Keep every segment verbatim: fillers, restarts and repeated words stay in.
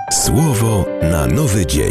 Słowo na nowy dzień.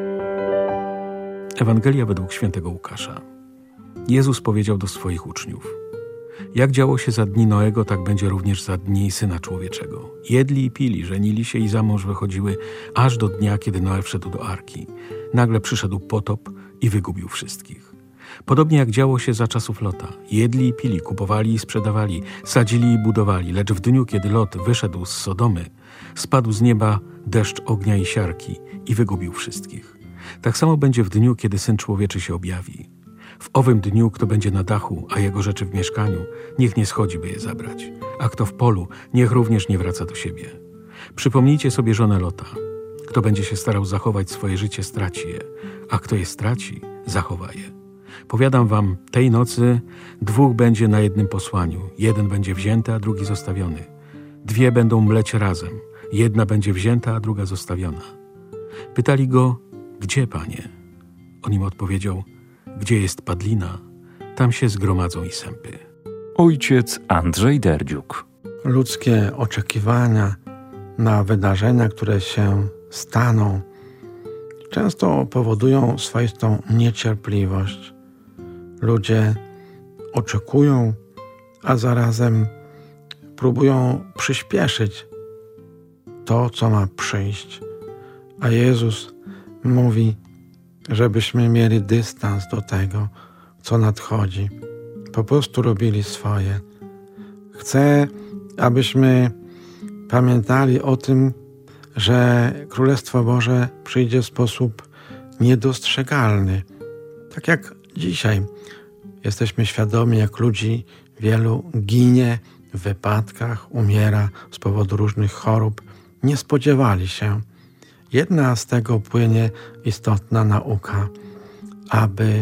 Ewangelia według świętego Łukasza. Jezus powiedział do swoich uczniów: jak działo się za dni Noego, tak będzie również za dni Syna Człowieczego. Jedli i pili, żenili się i za mąż wychodziły, aż do dnia, kiedy Noe wszedł do arki. Nagle przyszedł potop i wygubił wszystkich. Podobnie jak działo się za czasów Lota. Jedli i pili, kupowali i sprzedawali, sadzili i budowali, lecz w dniu, kiedy Lot wyszedł z Sodomy, spadł z nieba deszcz ognia i siarki i wygubił wszystkich. Tak samo będzie w dniu, kiedy Syn Człowieczy się objawi. W owym dniu, kto będzie na dachu, a jego rzeczy w mieszkaniu, niech nie schodzi, by je zabrać. A kto w polu, niech również nie wraca do siebie. Przypomnijcie sobie żonę Lota. Kto będzie się starał zachować swoje życie, straci je, a kto je straci, zachowa je. Powiadam wam, tej nocy dwóch będzie na jednym posłaniu. Jeden będzie wzięty, a drugi zostawiony. Dwie będą mleć razem. Jedna będzie wzięta, a druga zostawiona. Pytali go: gdzie, Panie? On im odpowiedział: gdzie jest padlina, tam się zgromadzą i sępy. Ojciec Andrzej Derdziuk. Ludzkie oczekiwania na wydarzenia, które się staną, często powodują swoistą niecierpliwość. Ludzie oczekują, a zarazem próbują przyspieszyć to, co ma przyjść. A Jezus mówi, żebyśmy mieli dystans do tego, co nadchodzi. Po prostu robili swoje. Chcę, abyśmy pamiętali o tym, że Królestwo Boże przyjdzie w sposób niedostrzegalny. Tak jak dzisiaj jesteśmy świadomi, jak ludzi wielu ginie w wypadkach, umiera z powodu różnych chorób. Nie spodziewali się. Jedna z tego płynie istotna nauka, aby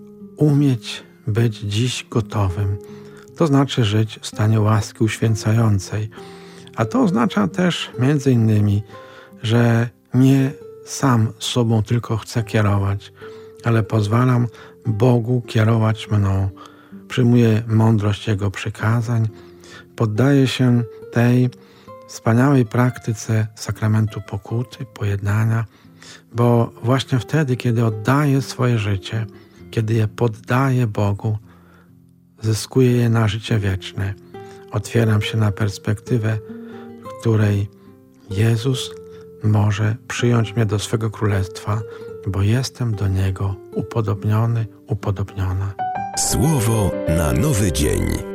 umieć być dziś gotowym. To znaczy żyć w stanie łaski uświęcającej. A to oznacza też między innymi, że nie sam sobą tylko chcę kierować, ale pozwalam Bogu kierować mną. Przyjmuję mądrość Jego przykazań, poddaję się tej wspaniałej praktyce sakramentu pokuty, pojednania, bo właśnie wtedy, kiedy oddaję swoje życie, kiedy je poddaję Bogu, zyskuję je na życie wieczne. Otwieram się na perspektywę, w której Jezus może przyjąć mnie do swego królestwa, bo jestem do Niego upodobniony, upodobniona. Słowo na nowy dzień.